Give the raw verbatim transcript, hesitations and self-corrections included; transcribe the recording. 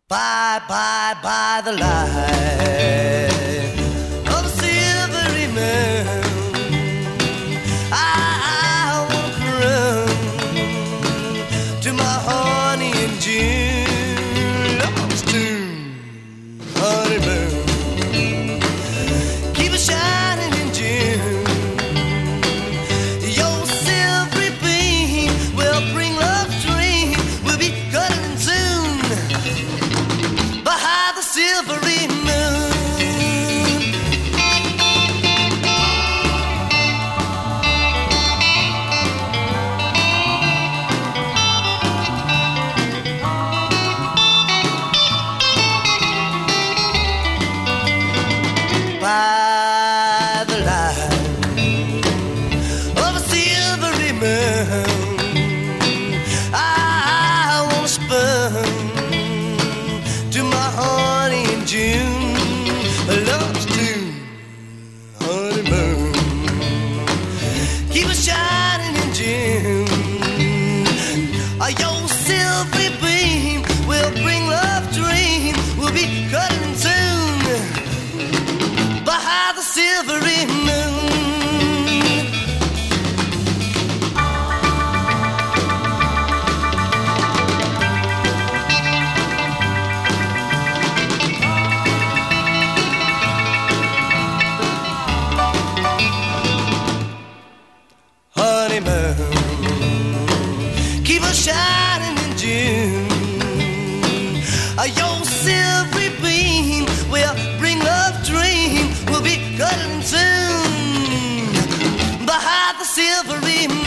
Bye, bye, bye the light of a silvery moon. I, I wanna run to my honey in June. Lost tune, honeymoon. Keep it shining in June. Your silvery beam will bring love's dream. We'll be cuddling soon behind the silvery moon. By the light of a silvery moon, I, I wanna spun to my honey in June. Love's tune, honeymoon. Keep it shining in June. Uh, Your silvery beam will bring love dream. We'll be cuddling soon behind the silvery moon. Honeymoon, keep on shining in June. Uh, Your silvery beam will bring love dream. We'll be cuddling soon behind the silvery moon.